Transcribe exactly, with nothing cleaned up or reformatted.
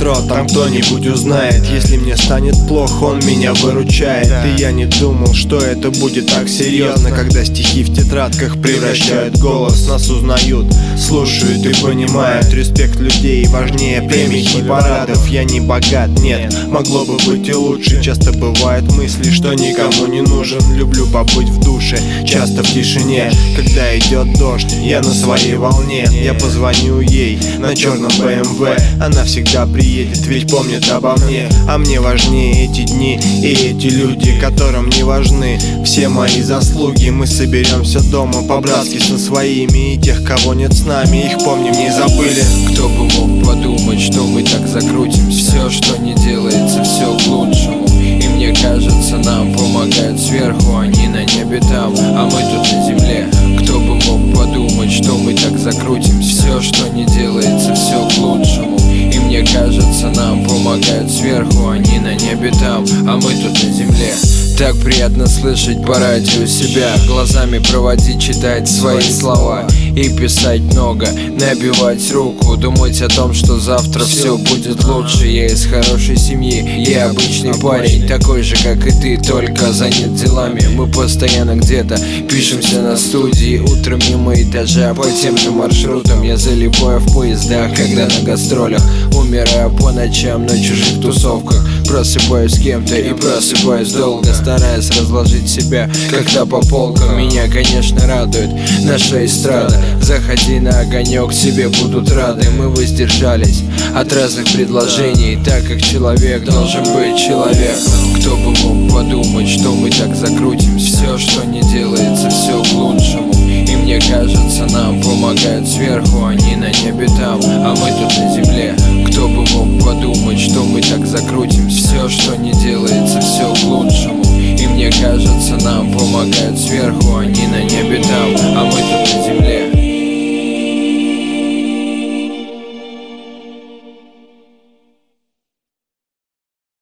метро, там кто-нибудь узнает. Если мне станет плохо, он меня выручает. И я не думал, что это будет так серьезно, когда стихи в тетрадках превращают голос. Нас узнают, слушают и понимают. Респект людей важнее премий и парадов. Я не богат, нет, могло бы быть и лучше. Часто бывают мысли, что никому не нужен. Люблю побыть в душе, часто в тишине. Когда идет дождь, я на своей волне. Я позвоню ей на черном бэ эм вэ. Она всегда приедет, ведь помнит обо мне. А мне важнее эти дни и эти люди, которым не важны все мои заслуги. Мы соберемся дома по-братски со своими, и тех, кого нет с нами, их помним, не забыли. Кто бы мог подумать, что мы так закрутимся. Все, что не делается, все к лучшему. И мне кажется, нам помогают сверху, они на небе там, а мы тут на земле. Кто бы мог подумать, что мы так закрутимся. Все, что не делается, все к лучшему. И мне кажется, нам помогают сверху, они на небе там, а мы тут на земле. Так приятно слышать по радио себя, глазами проводить, читать свои слова и писать много, набивать руку, думать о том, что завтра все будет лучше. Я из хорошей семьи, я обычный парень, такой же, как и ты, только занят делами. Мы постоянно где-то пишемся на студии, утром мимо этажа по тем же маршрутам. Я залипаю в поездах, когда на гастролях, умираю по ночам на чужих тусовках. Просыпаюсь с кем-то и просыпаюсь долго, стараясь разложить себя как-то по полкам. Меня, конечно, радует наша эстрада. Заходи на огонек, тебе будут рады. Мы воздержались от разных предложений, так как человек должен быть человеком. Кто бы мог подумать, что мы так закрутимся. Все, что не делается, все к лучшему. И мне кажется, нам помогают сверху, они на небе там, а мы тут на земле. Кто бы мог подумать, что мы так закрутимся. Все, что не делается, все к лучшему. И мне кажется, нам помогают сверху, они на небе там, а мы тут